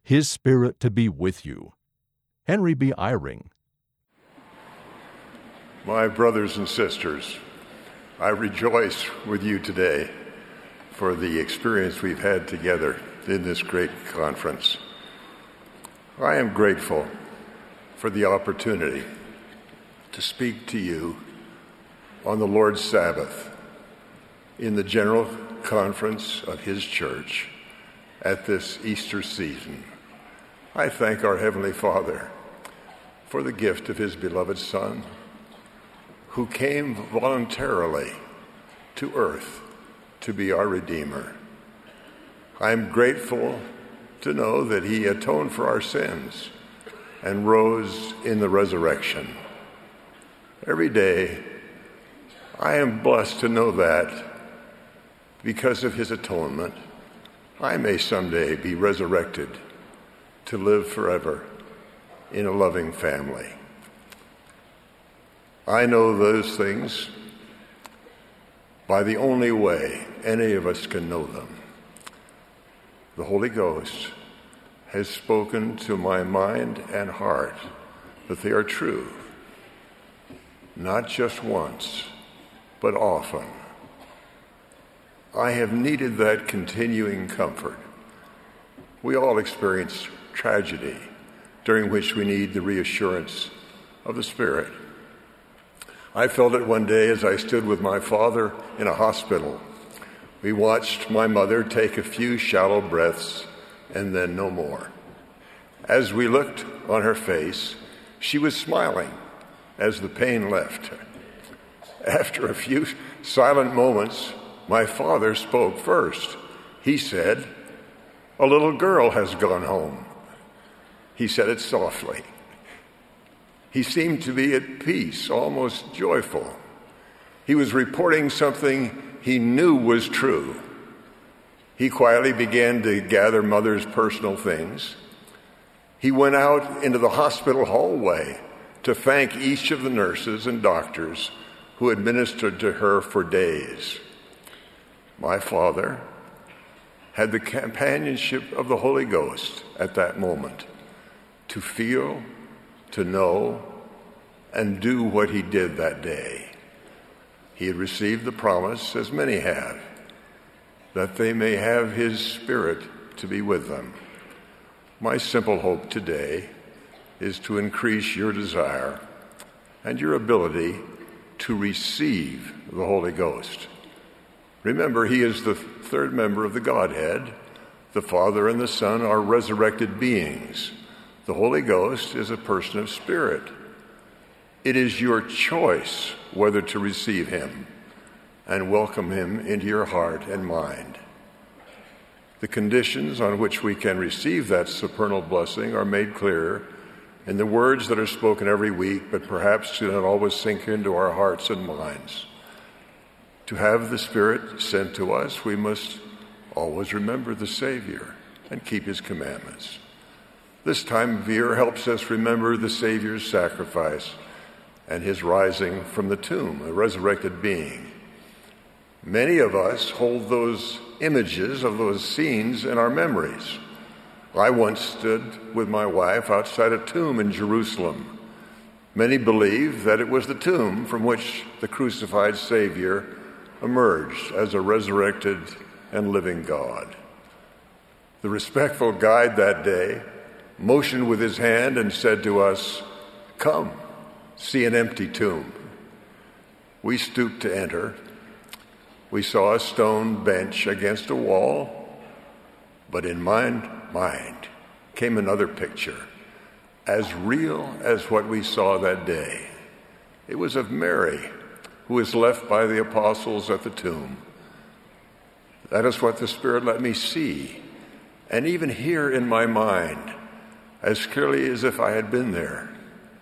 His Spirit to be with you. Henry B. Eyring. My brothers and sisters, I rejoice with you today for the experience we've had together in this great conference. I am grateful for the opportunity to speak to you on the Lord's Sabbath in the general conference of His church at this Easter season. I thank our Heavenly Father for the gift of His beloved Son, who came voluntarily to earth to be our Redeemer. I am grateful to know that He atoned for our sins and rose in the resurrection. Every day, I am blessed to know that because of His atonement, I may someday be resurrected to live forever in a loving family. I know those things by the only way any of us can know them. The Holy Ghost has spoken to my mind and heart that they are true, not just once, but often. I have needed that continuing comfort. We all experience tragedy during which we need the reassurance of the Spirit. I felt it one day as I stood with my father in a hospital. We watched my mother take a few shallow breaths and then no more. As we looked on her face, she was smiling as the pain left her. After a few silent moments, my father spoke first. He said, "A little girl has gone home." He said it softly. He seemed to be at peace, almost joyful. He was reporting something he knew was true. He quietly began to gather Mother's personal things. He went out into the hospital hallway to thank each of the nurses and doctors who administered to her for days. My father had the companionship of the Holy Ghost at that moment to feel, to know, and do what he did that day. He had received the promise, as many have, that they may have His Spirit to be with them. My simple hope today is to increase your desire and your ability to receive the Holy Ghost. Remember, He is the third member of the Godhead. The Father and the Son are resurrected beings. The Holy Ghost is a person of spirit. It is your choice whether to receive Him and welcome Him into your heart and mind. The conditions on which we can receive that supernal blessing are made clear in the words that are spoken every week, but perhaps do not always sink into our hearts and minds. To have the Spirit sent to us, we must always remember the Savior and keep His commandments. This time of year helps us remember the Savior's sacrifice and His rising from the tomb, a resurrected being. Many of us hold those images of those scenes in our memories. I once stood with my wife outside a tomb in Jerusalem. Many believe that it was the tomb from which the crucified Savior emerged as a resurrected and living God. The respectful guide that day motioned with his hand and said to us, "Come, see an empty tomb." We stooped to enter. We saw a stone bench against a wall, but in my mind came another picture, as real as what we saw that day. It was of Mary, who was left by the apostles at the tomb. That is what the Spirit let me see and even hear in my mind, as clearly as if I had been there.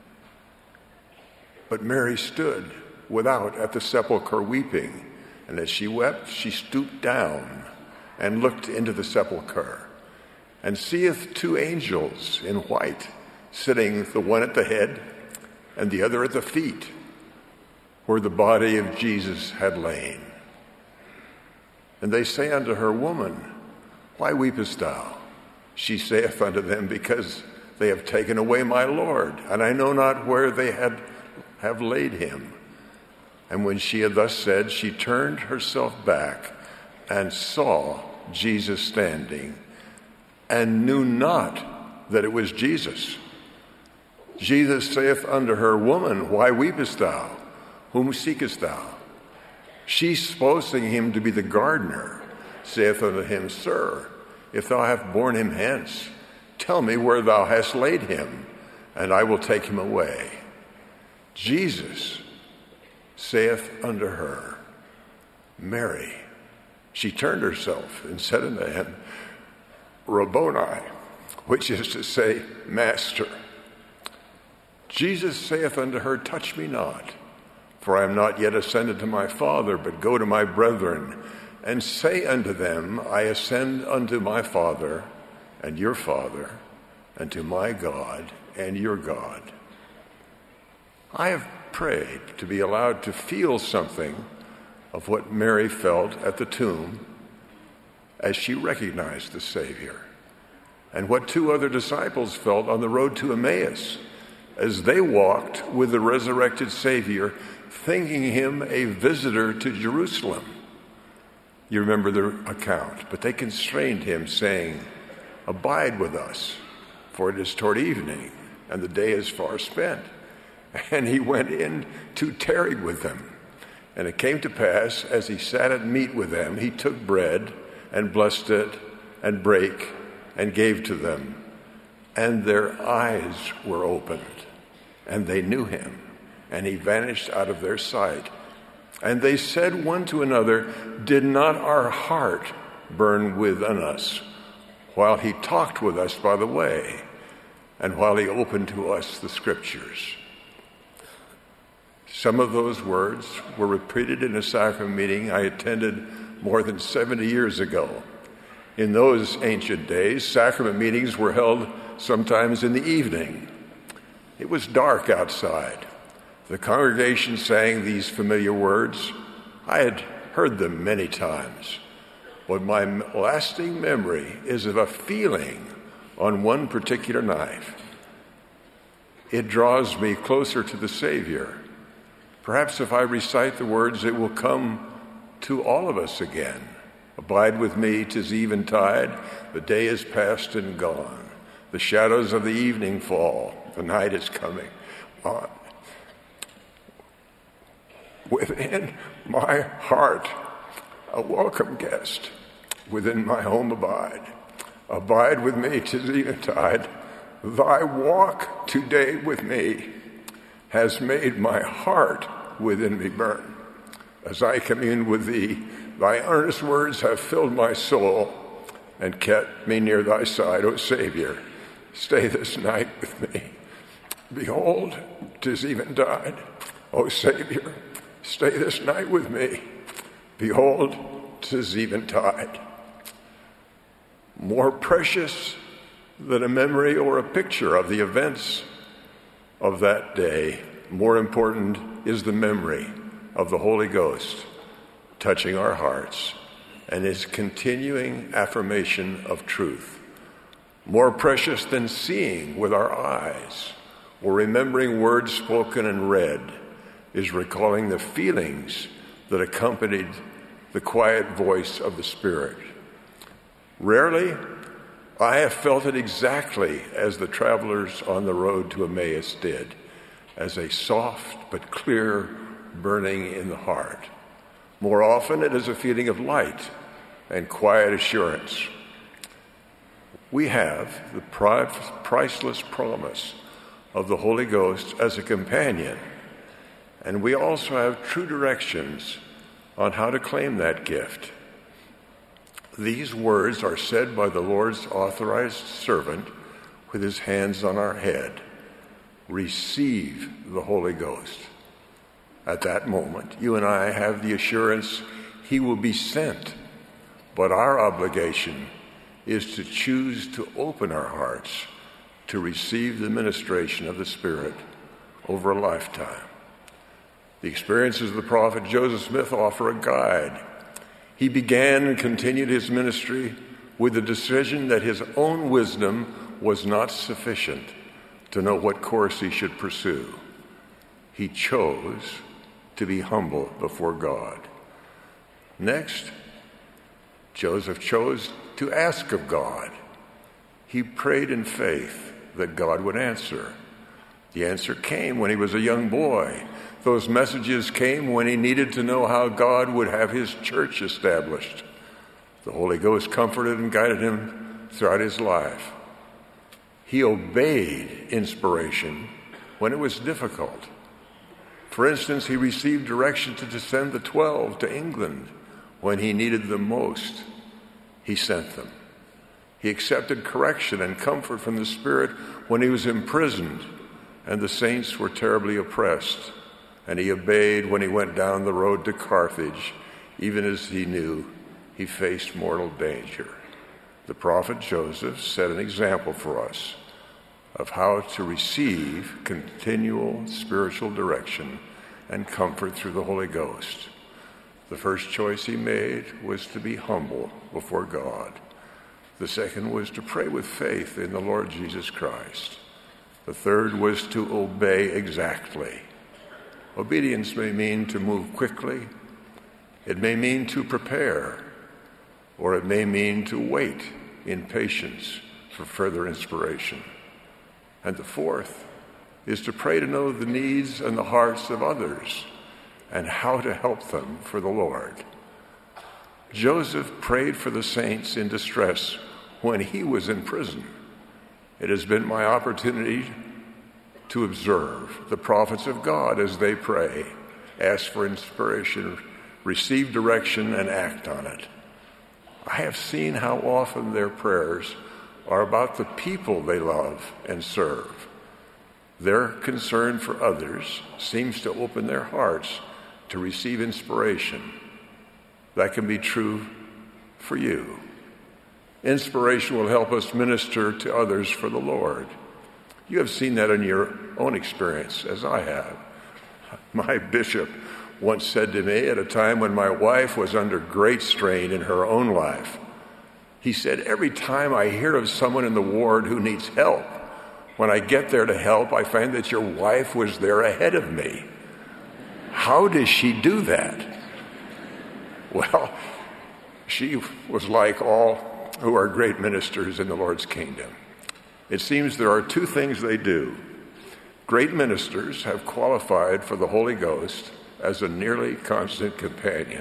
But Mary stood without at the sepulchre weeping, and as she wept, she stooped down and looked into the sepulchre, and seeth two angels in white, sitting, the one at the head and the other at the feet, where the body of Jesus had lain. And they say unto her, "Woman, why weepest thou?" She saith unto them, Because they have taken away my Lord, and I know not where they have laid him. And when she had thus said, she turned herself back and saw Jesus standing, and knew not that it was Jesus. Jesus saith unto her, Woman, why weepest thou? Whom seekest thou? She, supposing him to be the gardener, saith unto him, Sir, if thou hast borne him hence, tell me where thou hast laid him, and I will take him away. Jesus saith unto her, Mary. She turned herself and said unto him, Rabboni, which is to say, Master. Jesus saith unto her, Touch me not, for I am not yet ascended to my Father, but go to my brethren, and say unto them, I ascend unto my Father and your Father, and to my God and your God. I have prayed to be allowed to feel something of what Mary felt at the tomb as she recognized the Savior, and what two other disciples felt on the road to Emmaus as they walked with the resurrected Savior, thinking him a visitor to Jerusalem. You remember the account, but they constrained him, saying, Abide with us, for it is toward evening, and the day is far spent. And he went in to tarry with them. And it came to pass, as he sat at meat with them, he took bread, and blessed it, and brake, and gave to them. And their eyes were opened, and they knew him, and he vanished out of their sight. And they said one to another, Did not our heart burn within us while he talked with us by the way, and while he opened to us the Scriptures? Some of those words were repeated in a sacrament meeting I attended more than 70 years ago. In those ancient days, sacrament meetings were held sometimes in the evening. It was dark outside. The congregation sang these familiar words. I had heard them many times, but my lasting memory is of a feeling on one particular night. It draws me closer to the Savior. Perhaps if I recite the words, it will come to all of us again. Abide with me, 'tis eventide, the day is past and gone. The shadows of the evening fall, the night is coming on. Within my heart, a welcome guest, within my home abide. Abide with me, 'tis eventide. Thy walk today with me has made my heart within me burn. As I commune with thee, thy earnest words have filled my soul and kept me near thy side, O Savior. Stay this night with me. Behold, 'tis eventide. O Savior, stay this night with me. Behold, 'tis eventide. More precious than a memory or a picture of the events of that day, more important is the memory of the Holy Ghost touching our hearts and his continuing affirmation of truth. More precious than seeing with our eyes or remembering words spoken and read is recalling the feelings that accompanied the quiet voice of the Spirit. Rarely, I have felt it exactly as the travelers on the road to Emmaus did, as a soft but clear burning in the heart. More often, it is a feeling of light and quiet assurance. We have the priceless promise of the Holy Ghost as a companion, and we also have true directions on how to claim that gift. These words are said by the Lord's authorized servant with his hands on our head. Receive the Holy Ghost. At that moment, you and I have the assurance he will be sent, but our obligation is to choose to open our hearts to receive the ministration of the Spirit over a lifetime. The experiences of the prophet Joseph Smith offer a guide. He began and continued his ministry with the decision that his own wisdom was not sufficient to know what course he should pursue. He chose to be humble before God. Next, Joseph chose to ask of God. He prayed in faith that God would answer. The answer came when he was a young boy. Those messages came when he needed to know how God would have his church established. The Holy Ghost comforted and guided him throughout his life. He obeyed inspiration when it was difficult. For instance, he received direction to send the 12 to England when he needed them most. He sent them. He accepted correction and comfort from the Spirit when he was imprisoned and the saints were terribly oppressed. And he obeyed when he went down the road to Carthage, even as he knew he faced mortal danger. The prophet Joseph set an example for us of how to receive continual spiritual direction and comfort through the Holy Ghost. The first choice he made was to be humble before God. The second was to pray with faith in the Lord Jesus Christ. The third was to obey exactly. Obedience may mean to move quickly. It may mean to prepare, or it may mean to wait in patience for further inspiration. And the fourth is to pray to know the needs and the hearts of others and how to help them for the Lord. Joseph prayed for the saints in distress when he was in prison. It has been my opportunity to observe the prophets of God as they pray, ask for inspiration, receive direction, and act on it. I have seen how often their prayers are about the people they love and serve. Their concern for others seems to open their hearts to receive inspiration. That can be true for you. Inspiration will help us minister to others for the Lord. You have seen that in your own experience, as I have. My bishop once said to me at a time when my wife was under great strain in her own life, he said, "Every time I hear of someone in the ward who needs help, when I get there to help, I find that your wife was there ahead of me. How does she do that?" Well, she was like all who are great ministers in the Lord's kingdom. It seems there are two things they do. Great ministers have qualified for the Holy Ghost as a nearly constant companion.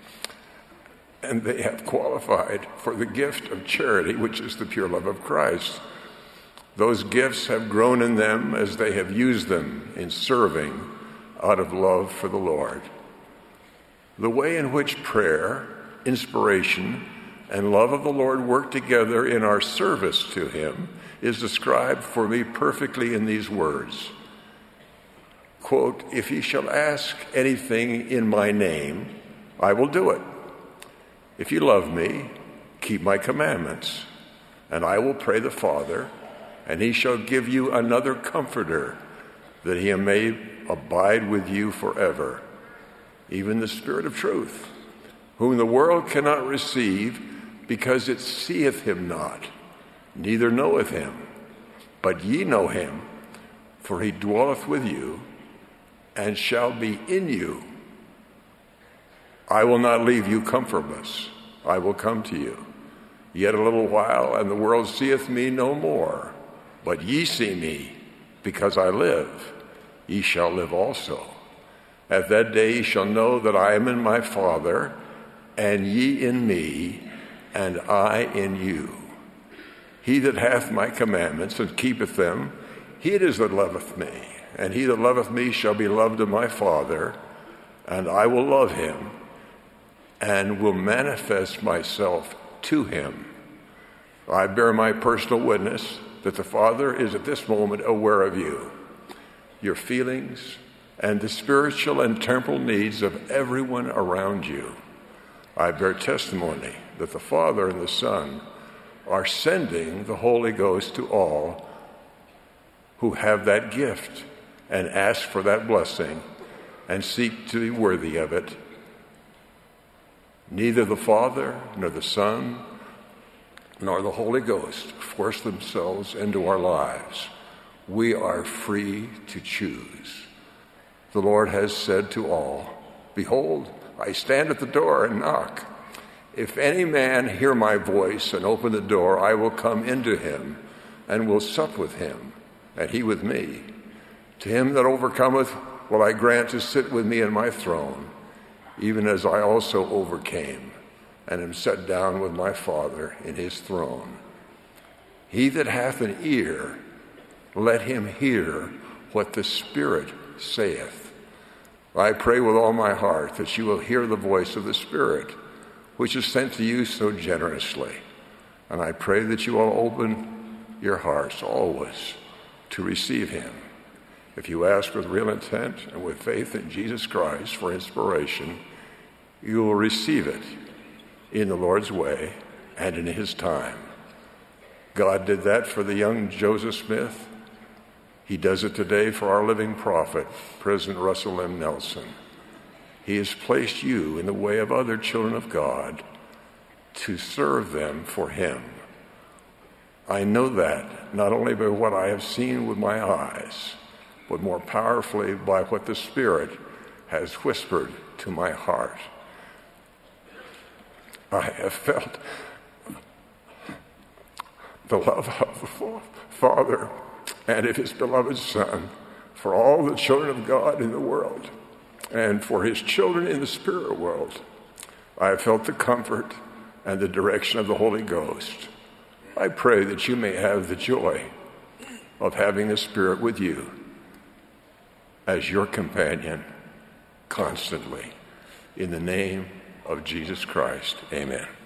And they have qualified for the gift of charity, which is the pure love of Christ. Those gifts have grown in them as they have used them in serving out of love for the Lord. The way in which prayer, inspiration, and love of the Lord work together in our service to Him is described for me perfectly in these words. Quote, "If ye shall ask anything in my name, I will do it. If you love me, keep my commandments, and I will pray the Father, and he shall give you another comforter, that he may abide with you forever, even the Spirit of truth, whom the world cannot receive, because it seeth him not, neither knoweth him. But ye know him, for he dwelleth with you, and shall be in you. I will not leave you comfortless. I will come to you. Yet a little while, and the world seeth me no more. But ye see me, because I live. Ye shall live also. At that day ye shall know that I am in my Father, and ye in me, and I in you. He that hath my commandments and keepeth them, he it is that loveth me. And he that loveth me shall be loved of my Father, and I will love him, and will manifest myself to him. I bear my personal witness that the Father is at this moment aware of you, your feelings, and the spiritual and temporal needs of everyone around you. I bear testimony that the Father and the Son are sending the Holy Ghost to all who have that gift and ask for that blessing and seek to be worthy of it. Neither the Father nor the Son nor the Holy Ghost force themselves into our lives. We are free to choose. The Lord has said to all, "Behold, I stand at the door and knock. If any man hear my voice and open the door, I will come into him and will sup with him, and he with me. To him that overcometh will I grant to sit with me in my throne, even as I also overcame and am set down with my Father in his throne. He that hath an ear, let him hear what the Spirit saith." I pray with all my heart that you will hear the voice of the Spirit, which is sent to you so generously. And I pray that you will open your hearts always to receive him. If you ask with real intent and with faith in Jesus Christ for inspiration, you will receive it in the Lord's way and in his time. God did that for the young Joseph Smith. He does it today for our living prophet, President Russell M. Nelson. He has placed you in the way of other children of God to serve them for him. I know that not only by what I have seen with my eyes, but more powerfully by what the Spirit has whispered to my heart. I have felt the love of the Father and of his beloved Son for all the children of God in the world and for his children in the spirit world. I have felt the comfort and the direction of the Holy Ghost. I pray that you may have the joy of having the Spirit with you as your companion constantly. In the name of Jesus Christ, amen.